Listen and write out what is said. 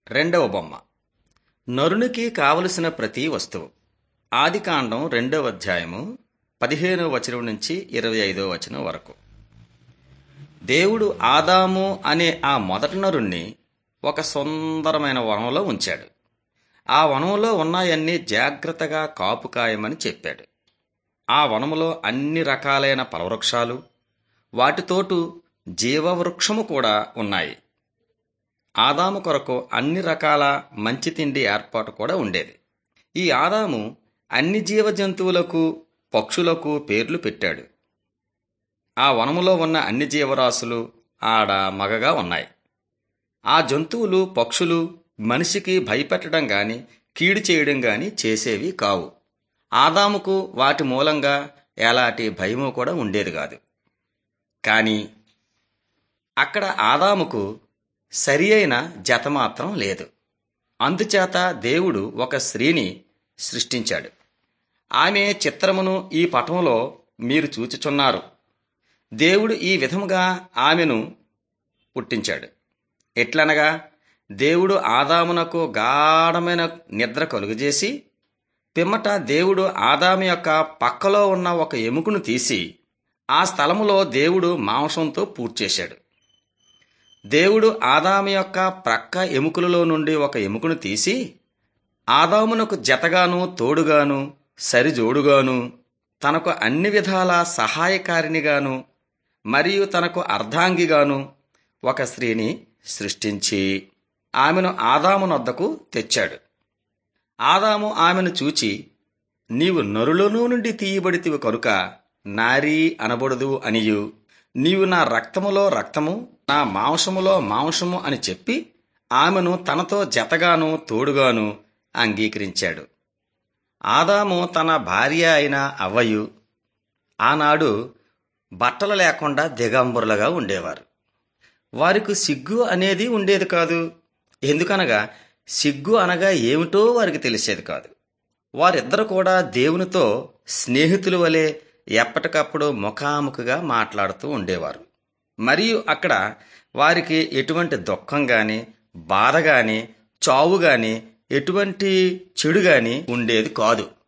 రెండవ బొమ్మ. నరునికి కావలసిన ప్రతి వస్తువు. ఆదికాండం 2వ అధ్యాయము 15వ వచనం నుంచి 25వ వచనం వరకు. దేవుడు ఆదాము అనే ఆ మొదటి నరుణ్ణి ఒక సుందరమైన వనంలో ఉంచాడు. ఆ వనంలో ఉన్నాయన్నీ జాగ్రత్తగా కాపు కాయమని చెప్పాడు. ఆ వనములో అన్ని రకాలైన ఫలవృక్షాలు, వాటితోటు జీవవృక్షము కూడా ఉన్నాయి. ఆదాము కొరకు అన్ని రకాల మంచి తిండి ఏర్పాటు కూడా ఉండేది. ఈ ఆదాము అన్ని జీవ జంతువులకు, పక్షులకు పేర్లు పెట్టాడు. ఆ వనములో ఉన్న అన్ని జీవరాశులు ఆడ మగగా ఉన్నాయి. ఆ జంతువులు, పక్షులు మనిషికి భయపెట్టడం గాని, కీడు చేయడం గాని చేసేవి కావు. ఆదాముకు వాటి మూలంగా ఎలాంటి భయము కూడా ఉండేది కాదు. కానీ అక్కడ ఆదాముకు సరి అయిన జత మాత్రం లేదు. అందుచేత దేవుడు ఒక స్త్రీని సృష్టించాడు. ఆమె చిత్రమును ఈ పటంలో మీరు చూచుచున్నారు. దేవుడు ఈ విధముగా ఆమెను పుట్టించాడు. ఎట్లనగా, దేవుడు ఆదామునకు గాఢమైన నిద్ర కలుగజేసి, పిమ్మట దేవుడు ఆదాము యొక్క పక్కలో ఉన్న ఒక ఎముకను తీసి ఆ స్థలములో దేవుడు మాంసంతో పూడ్చేశాడు. దేవుడు ఆదాము యొక్క ప్రక్క ఎముకలలో నుండి ఒక ఎముకను తీసి ఆదామునకు జతగాను, తోడుగాను, సరిజోడుగాను, తనకు అన్ని విధాల సహాయకారినిగాను మరియు తనకు అర్ధాంగిగాను ఒక స్త్రీని సృష్టించి ఆమెను ఆదాము నొద్దకు తెచ్చాడు. ఆదాము ఆమెను చూచి, నీవు నరులలో నుండి తీయబడితివి కనుక నారీ అనబడదు అనియు, నీవు నా రక్తములో రక్తము, నా మాంసములో మాంసము అని చెప్పి ఆమెను తనతో జతగాను, తోడుగాను అంగీకరించాడు. ఆదాము తన భార్య అయిన అవ్వయు ఆనాడు బట్టలు లేకుండా దిగంబరులుగా ఉండేవారు. వారికి సిగ్గు అనేది ఉండేది కాదు. ఎందుకనగా సిగ్గు అనగా ఏమిటో వారికి తెలిసేది కాదు. వారిద్దరు కూడా దేవునితో స్నేహితుల వలె ఎప్పటికప్పుడు ముఖాముఖిగా మాట్లాడుతూ ఉండేవారు. మరియు అక్కడ వారికి ఎటువంటి దుఃఖం గాని, బాధ గాని, చావు గాని, ఎటువంటి చెడు గాని ఉండేది కాదు.